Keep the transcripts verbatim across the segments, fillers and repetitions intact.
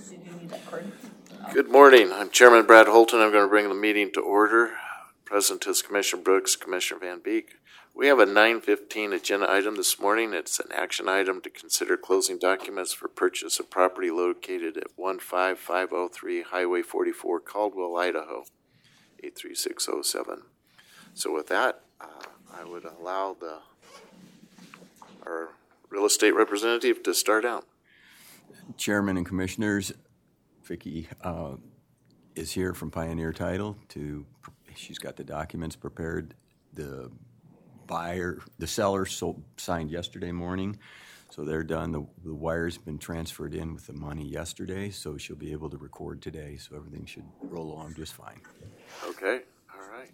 Good morning. I'm Chairman Brad Holton. I'm going to bring the meeting to order. Present is Commissioner Brooks, Commissioner Van Beek. We have a nine fifteen agenda item this morning. It's an action item to consider closing documents for purchase of property located at one five five oh three Highway forty-four, Caldwell, Idaho, eight three six oh seven. So with that, uh, I would allow the our real estate representative to start out. Chairman and Commissioners, Vicki uh, is here from Pioneer Title. To she's got the documents prepared. The buyer, the seller, sold, signed yesterday morning, so they're done. The, the wire's been transferred in with the money yesterday, so she'll be able to record today. So everything should roll along just fine. Okay, all right.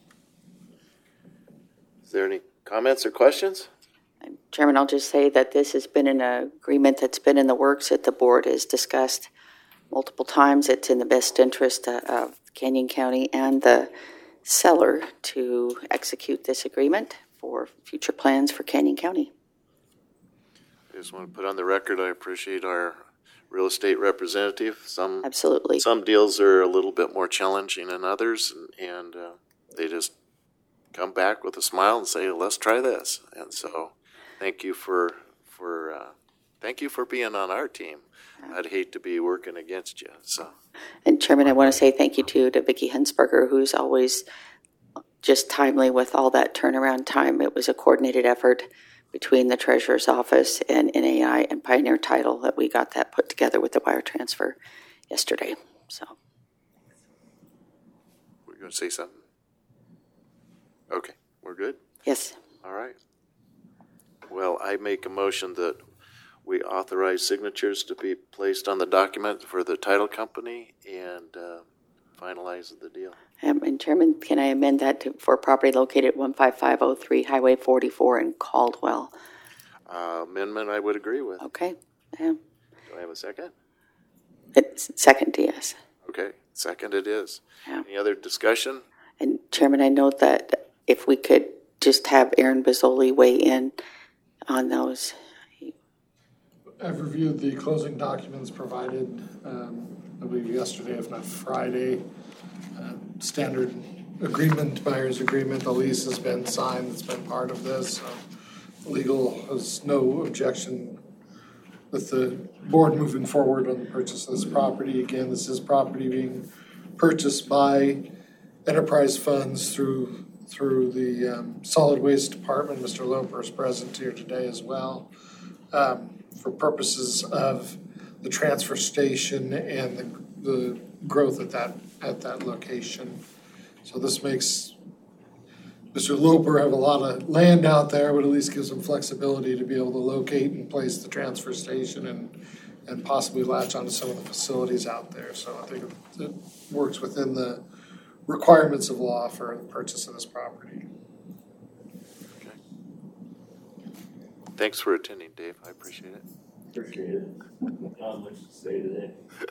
Is there any comments or questions? Chairman, I'll just say that this has been an agreement that's been in the works that the board has discussed multiple times. It's in the best interest of Canyon County and the seller to execute this agreement for future plans for Canyon County. I just want to put on the record I appreciate our real estate representative. Some Absolutely. Some deals are a little bit more challenging than others, and, and uh, they just come back with a smile and say, let's try this. And so thank you for for uh, thank you for being on our team. I'd hate to be working against you. So, and Chairman, I want to say thank you too to Vicki Hunsberger, who's always just timely with all that turnaround time. It was a coordinated effort between the Treasurer's Office and N A I and Pioneer Title that we got that put together with the wire transfer yesterday. So, we're going to say something. Okay, we're good. Yes. All right. Well, I make a motion that we authorize signatures to be placed on the document for the title company and uh, finalize the deal. Um, and Chairman, can I amend that to, for property located at one five five oh three Highway forty-four in Caldwell? Uh, amendment I would agree with. Okay. Yeah. Do I have a second? It's second, yes. Okay, second it is. Yeah. Any other discussion? And Chairman, I note that if we could just have Aaron Bozzoli weigh in on those. I've reviewed the closing documents provided, um, I believe yesterday, if not Friday. Uh, standard agreement, buyer's agreement, the lease has been signed, it's been part of this. Uh, legal has no objection with the board moving forward on the purchase of this property. Again, this is property being purchased by enterprise funds through through the um, solid waste department. Mister Loper is present here today as well. Um, for purposes of the transfer station and the, the growth at that at that location. So this makes Mister Loper have a lot of land out there, but at least gives him flexibility to be able to locate and place the transfer station and and possibly latch onto some of the facilities out there. So I think it, it works within the requirements of law for the purchase of this property. Okay. Thanks for attending, Dave. I appreciate it. Appreciate it. Not much to say today.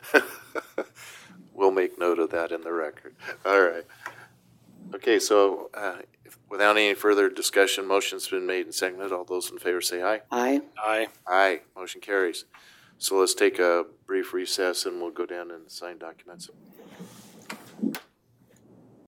We'll make note of that in the record. All right. Okay, so uh, if, without any further discussion, motion's been made and seconded. All those in favor say aye. Aye. Aye. Aye. Motion carries. So let's take a brief recess and we'll go down and sign documents.